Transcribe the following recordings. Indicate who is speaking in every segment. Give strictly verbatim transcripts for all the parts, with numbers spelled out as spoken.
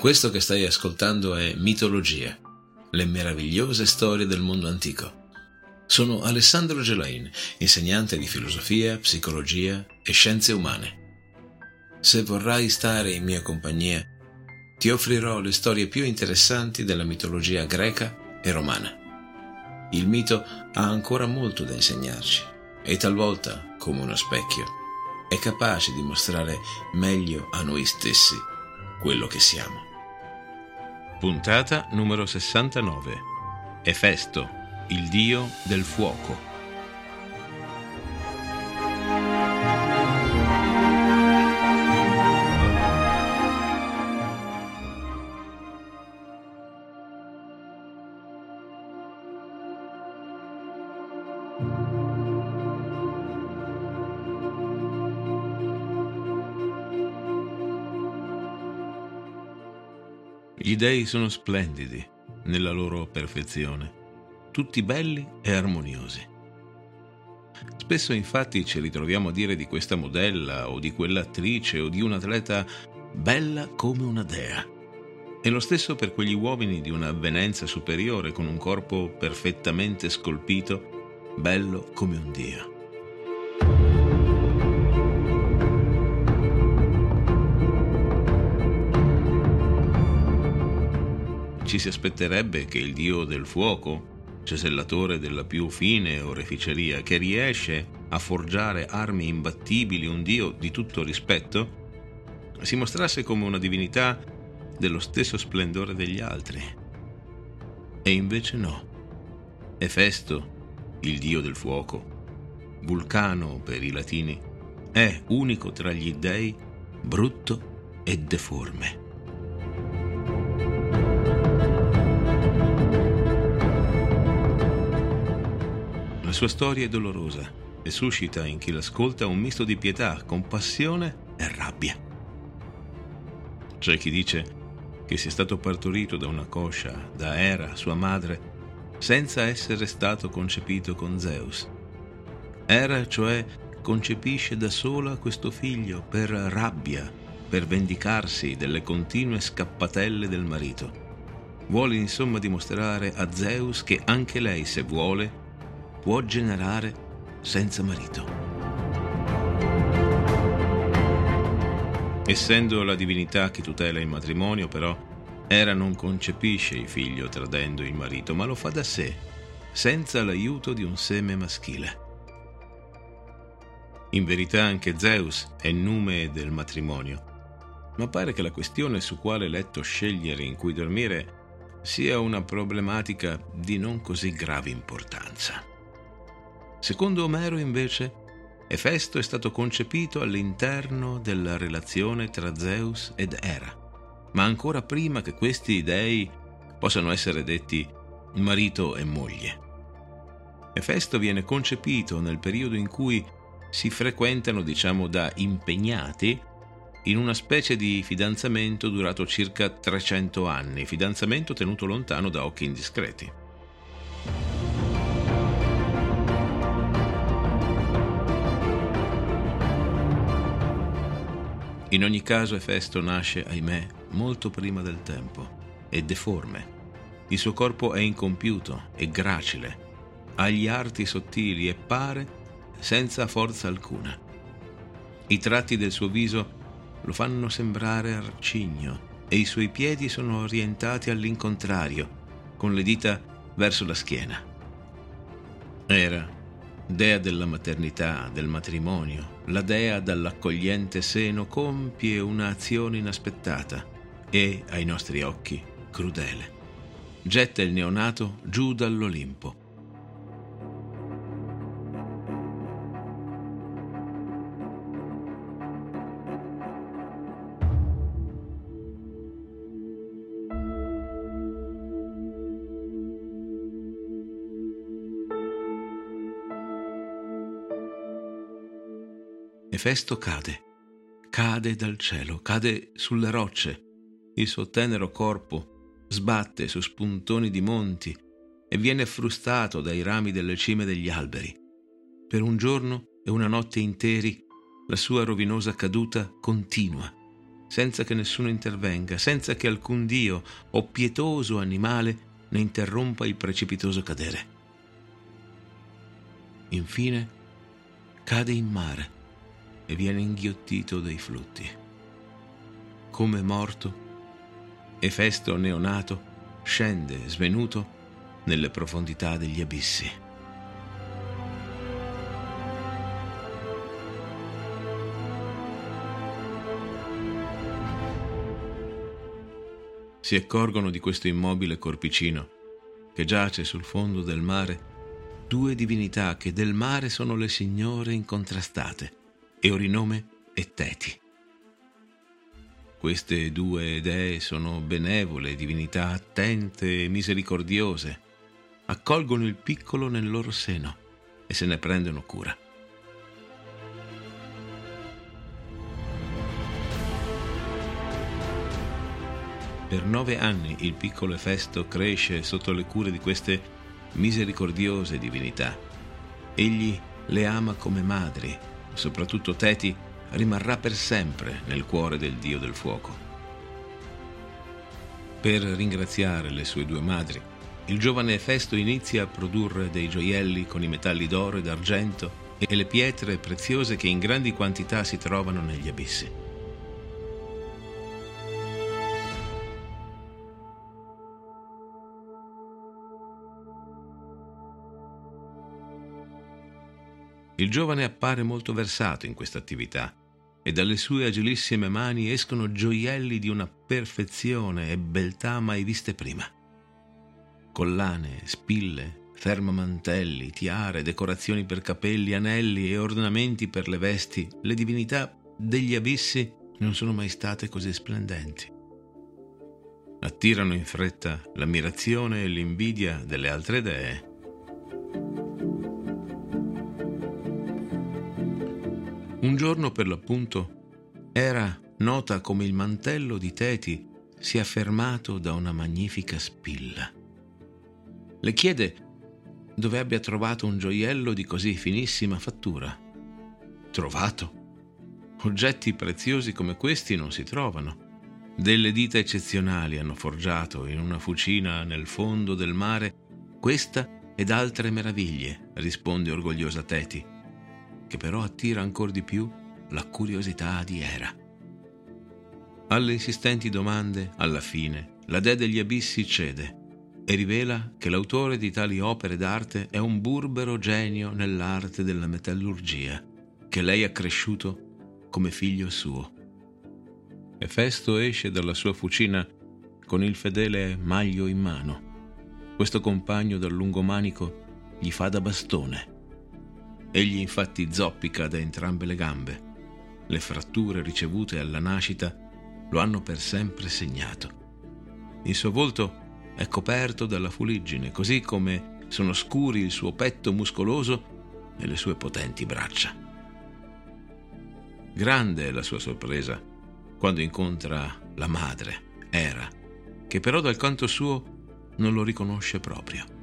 Speaker 1: Questo che stai ascoltando è Mitologia, le meravigliose storie del mondo antico. Sono Alessandro Gelain, insegnante di filosofia, psicologia e scienze umane. Se vorrai stare in mia compagnia, ti offrirò le storie più interessanti della mitologia greca e romana. Il mito ha ancora molto da insegnarci e talvolta, come uno specchio, è capace di mostrare meglio a noi stessi quello che siamo.
Speaker 2: Puntata numero sessantanove. Efesto, il dio del fuoco. Gli dei sono splendidi nella loro perfezione, tutti belli e armoniosi. Spesso infatti ci ritroviamo a dire di questa modella o di quell'attrice o di un atleta bella come una dea. E lo stesso per quegli uomini di un'avvenenza superiore con un corpo perfettamente scolpito, bello come un dio. Ci si aspetterebbe che il dio del fuoco, cesellatore della più fine oreficeria, che riesce a forgiare armi imbattibili, un dio di tutto rispetto, si mostrasse come una divinità dello stesso splendore degli altri. E invece no. Efesto, il dio del fuoco, Vulcano per i latini, è unico tra gli dei, brutto e deforme. La sua storia è dolorosa e suscita in chi l'ascolta un misto di pietà, compassione e rabbia. C'è chi dice che sia stato partorito da una coscia, da Era, sua madre, senza essere stato concepito con Zeus. Era, cioè, concepisce da sola questo figlio per rabbia, per vendicarsi delle continue scappatelle del marito. Vuole insomma dimostrare a Zeus che anche lei, se vuole, può generare senza marito. Essendo la divinità che tutela il matrimonio, però, Era non concepisce il figlio tradendo il marito, ma lo fa da sé, senza l'aiuto di un seme maschile. In verità anche Zeus è nume del matrimonio, ma pare che la questione su quale letto scegliere in cui dormire sia una problematica di non così grave importanza. Secondo Omero, invece, Efesto è stato concepito all'interno della relazione tra Zeus ed Era, ma ancora prima che questi dei possano essere detti marito e moglie. Efesto viene concepito nel periodo in cui si frequentano, diciamo, da impegnati in una specie di fidanzamento durato circa trecento anni, fidanzamento tenuto lontano da occhi indiscreti. In ogni caso Efesto nasce, ahimè, molto prima del tempo, è deforme. Il suo corpo è incompiuto e gracile, ha gli arti sottili e pare senza forza alcuna. I tratti del suo viso lo fanno sembrare arcigno e i suoi piedi sono orientati all'incontrario, con le dita verso la schiena. Era dea della maternità, del matrimonio, la dea dall'accogliente seno, compie un'azione inaspettata e, ai nostri occhi, crudele. Getta il neonato giù dall'Olimpo. Efesto cade, cade dal cielo, cade sulle rocce. Il suo tenero corpo sbatte su spuntoni di monti e viene frustato dai rami delle cime degli alberi. Per un giorno e una notte interi la sua rovinosa caduta continua, senza che nessuno intervenga, senza che alcun dio o pietoso animale ne interrompa il precipitoso cadere. Infine cade in mare e viene inghiottito dai flutti. Come morto, Efesto neonato scende svenuto nelle profondità degli abissi. Si accorgono di questo immobile corpicino che giace sul fondo del mare due divinità che del mare sono le signore incontrastate, Eurinome e Teti. Queste due dee sono benevole divinità attente e misericordiose, accolgono il piccolo nel loro seno e se ne prendono cura. Per nove anni il piccolo Efesto cresce sotto le cure di queste misericordiose divinità. Egli le ama come madri, soprattutto Teti rimarrà per sempre nel cuore del dio del fuoco. Per ringraziare le sue due madri, il giovane Efesto inizia a produrre dei gioielli con i metalli d'oro e d'argento e le pietre preziose che in grandi quantità si trovano negli abissi. Il giovane appare molto versato in questa attività e dalle sue agilissime mani escono gioielli di una perfezione e beltà mai viste prima. Collane, spille, fermamantelli, tiare, decorazioni per capelli, anelli e ornamenti per le vesti, le divinità degli abissi non sono mai state così splendenti. Attirano in fretta l'ammirazione e l'invidia delle altre dee. Un giorno, per l'appunto, Era, nota come il mantello di Teti, si è affermato da una magnifica spilla. Le chiede dove abbia trovato un gioiello di così finissima fattura. Trovato? Oggetti preziosi come questi non si trovano. Delle dita eccezionali hanno forgiato in una fucina nel fondo del mare questa ed altre meraviglie, risponde orgogliosa Teti, che però attira ancor di più la curiosità di Era. Alle insistenti domande, alla fine, la dea degli abissi cede e rivela che l'autore di tali opere d'arte è un burbero genio nell'arte della metallurgia, che lei ha cresciuto come figlio suo. Efesto esce dalla sua fucina con il fedele Maglio in mano. Questo compagno dal lungo manico gli fa da bastone. Egli infatti zoppica da entrambe le gambe. Le fratture ricevute alla nascita lo hanno per sempre segnato. Il suo volto è coperto dalla fuliggine, così come sono scuri il suo petto muscoloso e le sue potenti braccia. Grande è la sua sorpresa quando incontra la madre, Era, che però dal canto suo non lo riconosce proprio.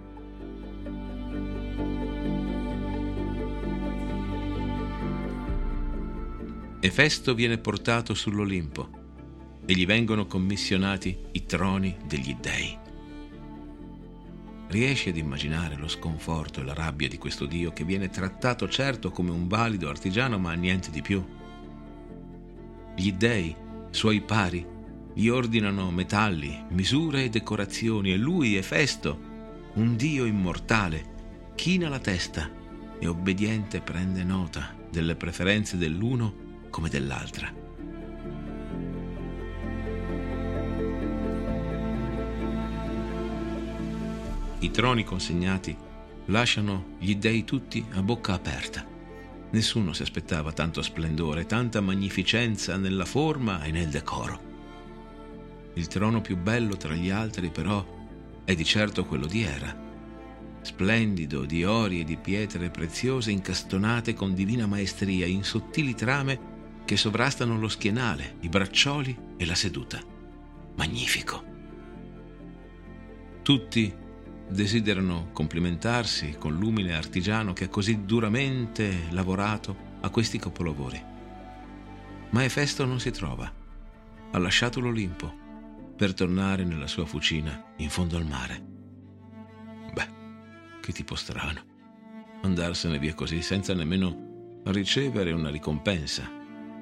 Speaker 2: Efesto viene portato sull'Olimpo e gli vengono commissionati i troni degli dei. Riesci ad immaginare lo sconforto e la rabbia di questo dio che viene trattato certo come un valido artigiano, ma niente di più. Gli dei, suoi pari, gli ordinano metalli, misure e decorazioni e lui, Efesto, un dio immortale, china la testa e obbediente prende nota delle preferenze dell'uno come dell'altra. I troni consegnati lasciano gli dei tutti a bocca aperta. Nessuno si aspettava tanto splendore, tanta magnificenza nella forma e nel decoro. Il trono più bello tra gli altri, però, è di certo quello di Era, splendido di ori e di pietre preziose incastonate con divina maestria in sottili trame che sovrastano lo schienale, i braccioli e la seduta. Magnifico! Tutti desiderano complimentarsi con l'umile artigiano che ha così duramente lavorato a questi capolavori. Ma Efesto non si trova ha lasciato l'Olimpo per tornare nella sua fucina in fondo al mare. Beh, che tipo strano, andarsene via così senza nemmeno ricevere una ricompensa.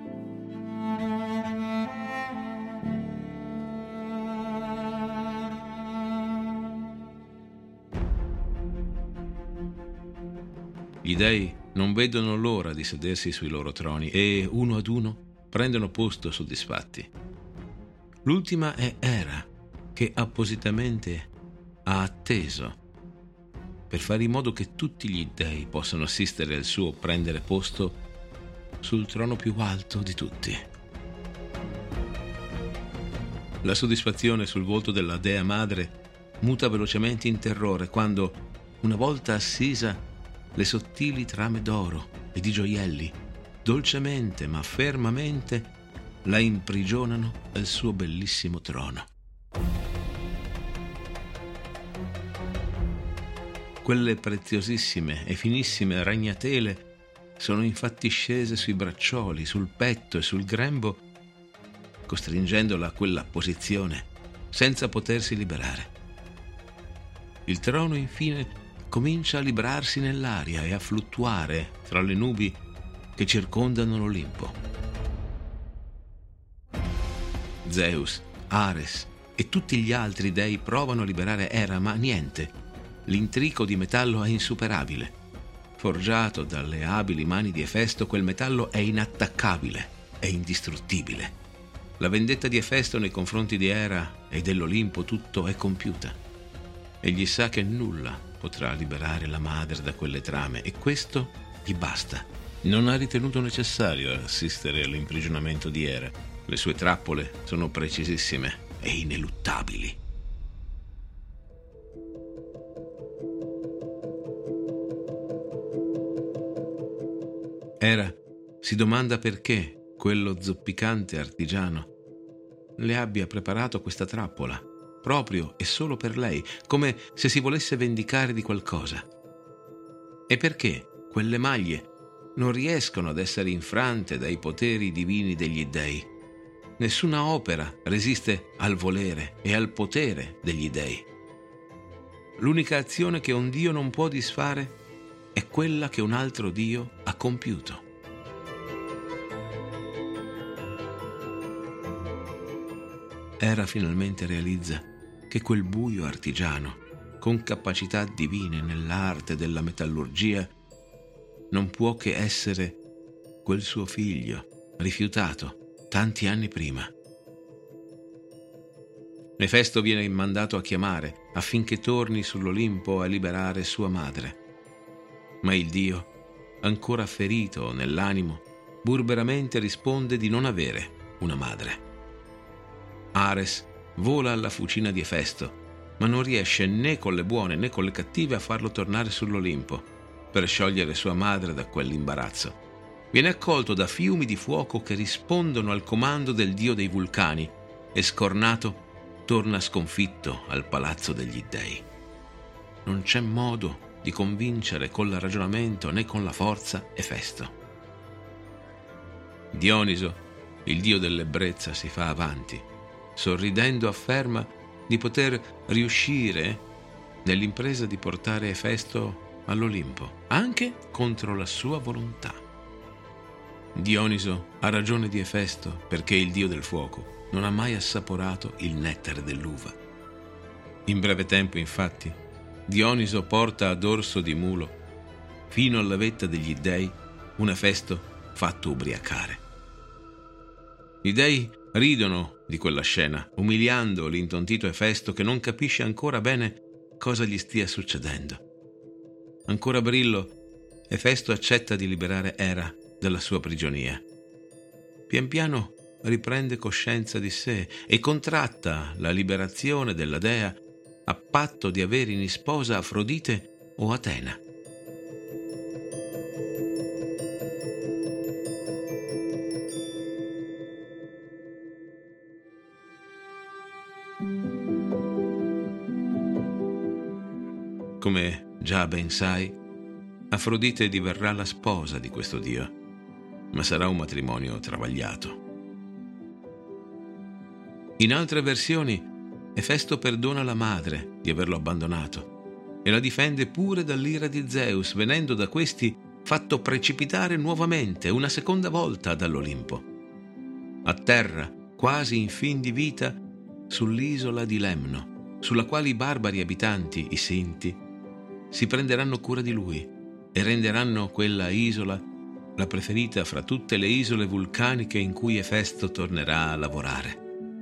Speaker 2: Gli dei non vedono l'ora di sedersi sui loro troni e, uno ad uno, prendono posto soddisfatti. L'ultima è Hera, che appositamente ha atteso per fare in modo che tutti gli dei possano assistere al suo prendere posto sul trono più alto di tutti. La soddisfazione sul volto della dea madre muta velocemente in terrore quando, una volta assisa, le sottili trame d'oro e di gioielli, dolcemente ma fermamente, la imprigionano al suo bellissimo trono. Quelle preziosissime e finissime ragnatele sono infatti scese sui braccioli, sul petto e sul grembo, costringendola a quella posizione senza potersi liberare. Il trono, infine, comincia a librarsi nell'aria e a fluttuare tra le nubi che circondano l'Olimpo. Zeus, Ares e tutti gli altri dei provano a liberare Hera, ma niente. L'intrico di metallo è insuperabile. Forgiato dalle abili mani di Efesto, quel metallo è inattaccabile, è indistruttibile. La vendetta di Efesto nei confronti di Hera e dell'Olimpo tutto è compiuta. Egli sa che nulla potrà liberare la madre da quelle trame e questo gli basta. Non ha ritenuto necessario assistere all'imprigionamento di Hera. Le sue trappole sono precisissime e ineluttabili. Hera si domanda perché quello zoppicante artigiano le abbia preparato questa trappola proprio e solo per lei, come se si volesse vendicare di qualcosa. E perché quelle maglie non riescono ad essere infrante dai poteri divini degli dei. Nessuna opera resiste al volere e al potere degli dei. L'unica azione che un dio non può disfare è quella che un altro dio ha compiuto. Hera finalmente realizza che quel buio artigiano, con capacità divine nell'arte della metallurgia, non può che essere quel suo figlio, rifiutato tanti anni prima. Efesto viene mandato a chiamare affinché torni sull'Olimpo a liberare sua madre. Ma il dio, ancora ferito nell'animo, burberamente risponde di non avere una madre. Ares vola alla fucina di Efesto, ma non riesce né con le buone né con le cattive a farlo tornare sull'Olimpo per sciogliere sua madre da quell'imbarazzo. Viene accolto da fiumi di fuoco che rispondono al comando del dio dei vulcani e, scornato, torna sconfitto al palazzo degli dei. Non c'è modo di convincere col ragionamento né con la forza Efesto. Dioniso, il dio dell'ebbrezza, si fa avanti. Sorridendo afferma di poter riuscire nell'impresa di portare Efesto all'Olimpo, anche contro la sua volontà. Dioniso ha ragione di Efesto perché il dio del fuoco non ha mai assaporato il nettare dell'uva. In breve tempo, infatti, Dioniso porta a dorso di mulo fino alla vetta degli dei un Efesto fatto ubriacare. Gli dei ridono di quella scena, umiliando l'intontito Efesto che non capisce ancora bene cosa gli stia succedendo. Ancora brillo, Efesto accetta di liberare Hera dalla sua prigionia. Pian piano riprende coscienza di sé e contratta la liberazione della dea a patto di avere in sposa Afrodite o Atena. Come già ben sai, Afrodite diverrà la sposa di questo dio, ma sarà un matrimonio travagliato. In altre versioni, Efesto perdona la madre di averlo abbandonato e la difende pure dall'ira di Zeus, venendo da questi fatto precipitare nuovamente, una seconda volta, dall'Olimpo. A terra, quasi in fin di vita, sull'isola di Lemno, sulla quale i barbari abitanti, i Sinti, si prenderanno cura di lui e renderanno quella isola la preferita fra tutte le isole vulcaniche in cui Efesto tornerà a lavorare.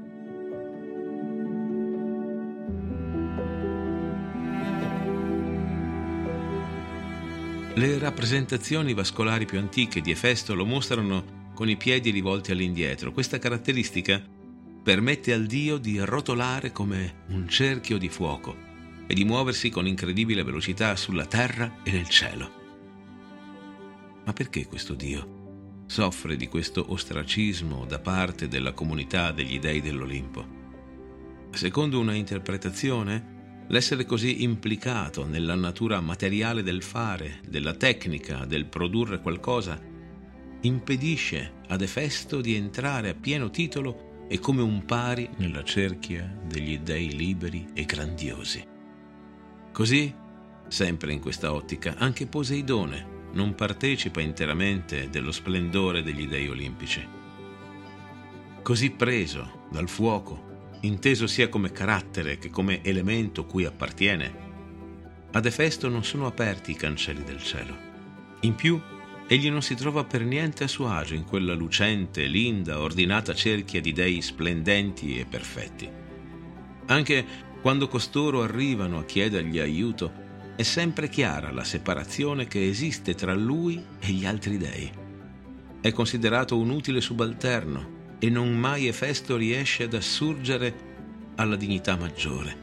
Speaker 2: Le rappresentazioni vascolari più antiche di Efesto lo mostrano con i piedi rivolti all'indietro. Questa caratteristica permette al dio di rotolare come un cerchio di fuoco e di muoversi con incredibile velocità sulla terra e nel cielo. Ma perché questo dio soffre di questo ostracismo da parte della comunità degli dei dell'Olimpo? Secondo una interpretazione, l'essere così implicato nella natura materiale del fare, della tecnica, del produrre qualcosa, impedisce ad Efesto di entrare a pieno titolo e come un pari nella cerchia degli dei liberi e grandiosi. Così, sempre in questa ottica, anche Poseidone non partecipa interamente dello splendore degli dei olimpici. Così preso dal fuoco, inteso sia come carattere che come elemento cui appartiene, ad Efesto non sono aperti i cancelli del cielo. In più, egli non si trova per niente a suo agio in quella lucente, linda, ordinata cerchia di dei splendenti e perfetti. Anche quando costoro arrivano a chiedergli aiuto, è sempre chiara la separazione che esiste tra lui e gli altri dei. È considerato un utile subalterno e non mai Efesto riesce ad assurgere alla dignità maggiore.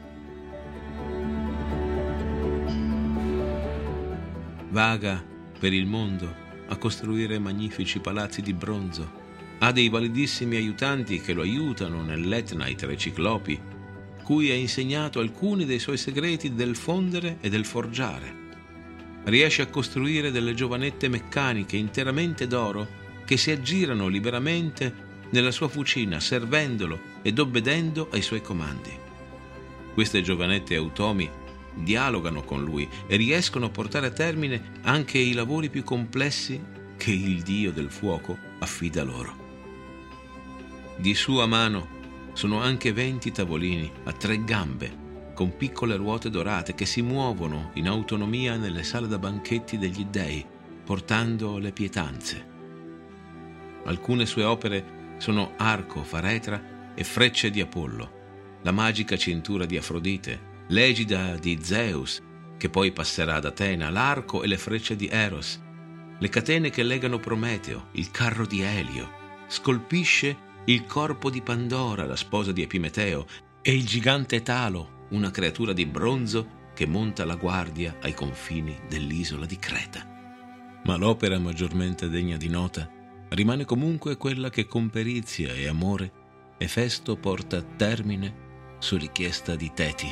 Speaker 2: Vaga per il mondo a costruire magnifici palazzi di bronzo, ha dei validissimi aiutanti che lo aiutano nell'Etna ai tre ciclopi, cui ha insegnato alcuni dei suoi segreti del fondere e del forgiare. Riesce a costruire delle giovanette meccaniche interamente d'oro che si aggirano liberamente nella sua fucina, servendolo ed obbedendo ai suoi comandi. Queste giovanette automi dialogano con lui e riescono a portare a termine anche i lavori più complessi che il dio del fuoco affida loro. Di sua mano sono anche venti tavolini a tre gambe con piccole ruote dorate che si muovono in autonomia nelle sale da banchetti degli dei, portando le pietanze. Alcune sue opere sono arco, faretra e frecce di Apollo, la magica cintura di Afrodite, l'egida di Zeus, che poi passerà ad Atena, l'arco e le frecce di Eros, le catene che legano Prometeo, il carro di Elio, scolpisce il corpo di Pandora, la sposa di Epimeteo, e il gigante Talo, una creatura di bronzo che monta la guardia ai confini dell'isola di Creta. Ma l'opera maggiormente degna di nota rimane comunque quella che con perizia e amore Efesto porta a termine su richiesta di Teti.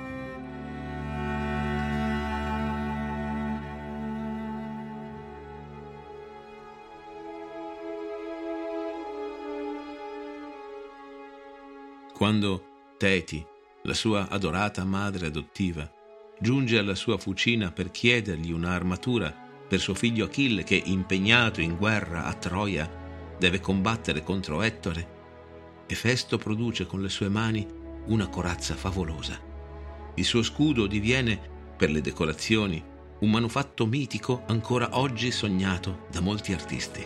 Speaker 2: Quando Teti, la sua adorata madre adottiva, giunge alla sua fucina per chiedergli un'armatura per suo figlio Achille che, impegnato in guerra a Troia, deve combattere contro Ettore, Efesto produce con le sue mani una corazza favolosa. Il suo scudo diviene, per le decorazioni, un manufatto mitico ancora oggi sognato da molti artisti.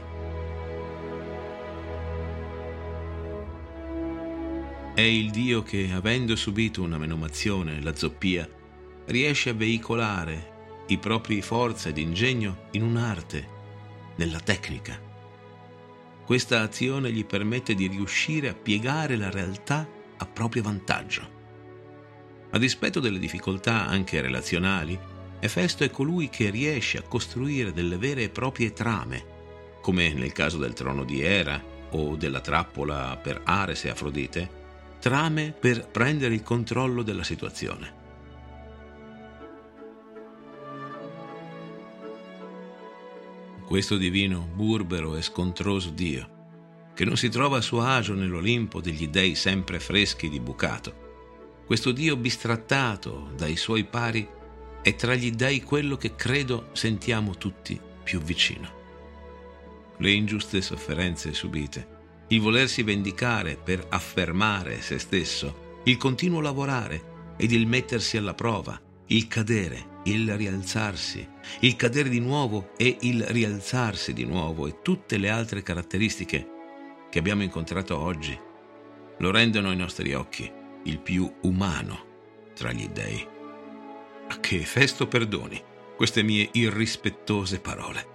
Speaker 2: È il dio che, avendo subito una menomazione, la zoppia, riesce a veicolare i propri forza ed ingegno in un'arte, nella tecnica. Questa azione gli permette di riuscire a piegare la realtà a proprio vantaggio. A dispetto delle difficoltà anche relazionali, Efesto è colui che riesce a costruire delle vere e proprie trame, come nel caso del trono di Era o della trappola per Ares e Afrodite, trame per prendere il controllo della situazione. Questo divino, burbero e scontroso dio che non si trova a suo agio nell'Olimpo degli dei sempre freschi di bucato. Questo Dio bistrattato dai suoi pari è tra gli dei quello che credo sentiamo tutti più vicino. Le ingiuste sofferenze subite, il volersi vendicare per affermare se stesso, il continuo lavorare ed il mettersi alla prova, il cadere, il rialzarsi, il cadere di nuovo e il rialzarsi di nuovo e tutte le altre caratteristiche che abbiamo incontrato oggi lo rendono ai nostri occhi il più umano tra gli dei. A che Festo perdoni queste mie irrispettose parole.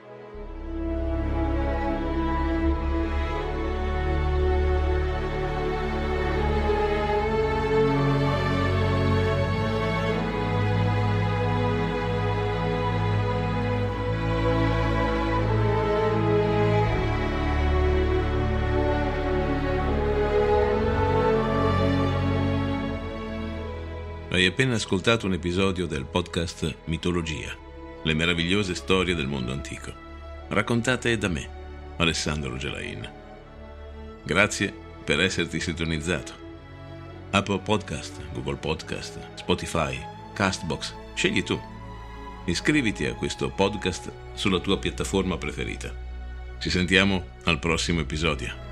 Speaker 2: Hai appena ascoltato un episodio del podcast Mitologia, le meravigliose storie del mondo antico, raccontate da me, Alessandro Gelain. Grazie per esserti sintonizzato. Apple Podcast, Google Podcast, Spotify, Castbox, scegli tu. Iscriviti a questo podcast sulla tua piattaforma preferita. Ci sentiamo al prossimo episodio.